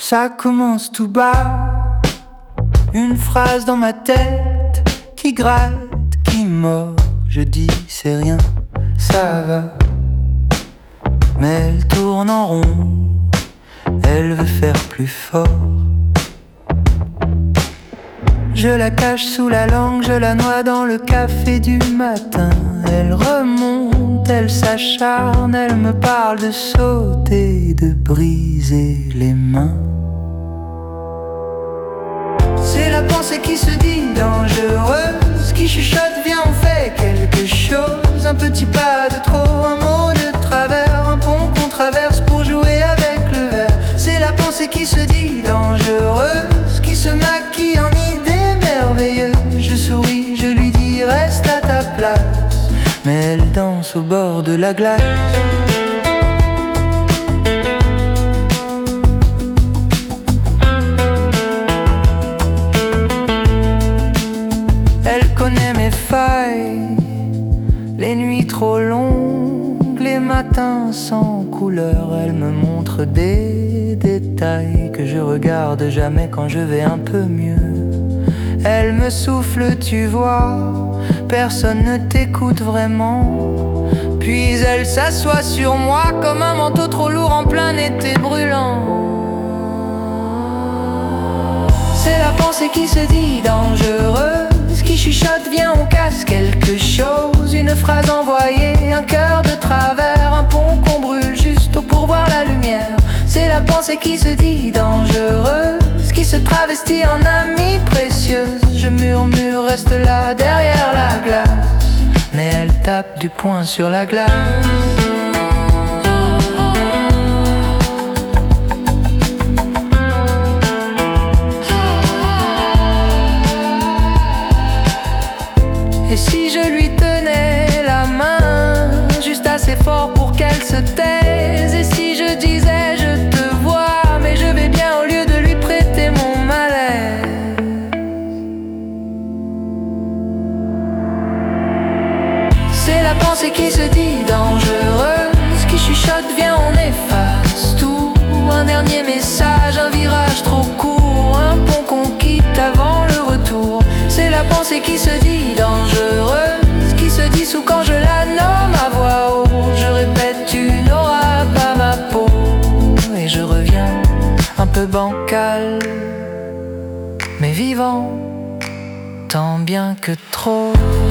Ça commence tout bas, une phrase dans ma tête qui gratte, qui mord. Je dis c'est rien, ça va. Mais elle tourne en rond, elle veut faire plus fort. Je la cache sous la langue, je la noie dans le café du matin. Elle remonte, elle s'acharne, elle me parle de sauter, de briser les mains. C'est la pensée qui se dit dangereuse, qui chuchote, viens on fait quelque chose. Un petit pas de trop, un mot de travers, un pont qu'on traverse pour jouer avec le verre. C'est la pensée qui se dit dangereuse, qui se maquille en idée merveilleuse. Je souris, je lui dis reste à ta place, mais elle danse au bord de la glace. Elle connaît mes failles, les nuits trop longues, les matins sans couleur. Elle me montre des détails que je regarde jamais quand je vais un peu mieux. Elle me souffle, tu vois, personne ne t'écoute vraiment. Puis elle s'assoit sur moi comme un manteau trop lourd en plein été brûlant. C'est la pensée qui se dit dangereuse, qui chuchote, viens on casse quelque chose. Une phrase envoyée, un cœur de travers, un pont qu'on brûle juste pour voir la lumière. C'est la pensée qui se dit dangereuse, qui se travestit en amie précieuse. Je murmure, reste là derrière la glace, mais elle tape du poing sur la glace. Et si je lui tenais la main, juste assez fort pour qu'elle se taise? Et si je disais je te vois, mais je vais bien au lieu de lui prêter mon malaise? C'est la pensée qui se dit dangereuse, qui chuchote, viens on efface tout. Un dernier message, un virage trop court, un pont qu'on quitte avant le retour. C'est la pensée qui se dit dangereuse, qui se dissout quand je la nomme à voix haute. Je répète, tu n'auras pas ma peau. Et je reviens un peu bancal, mais vivant, tant bien que trop.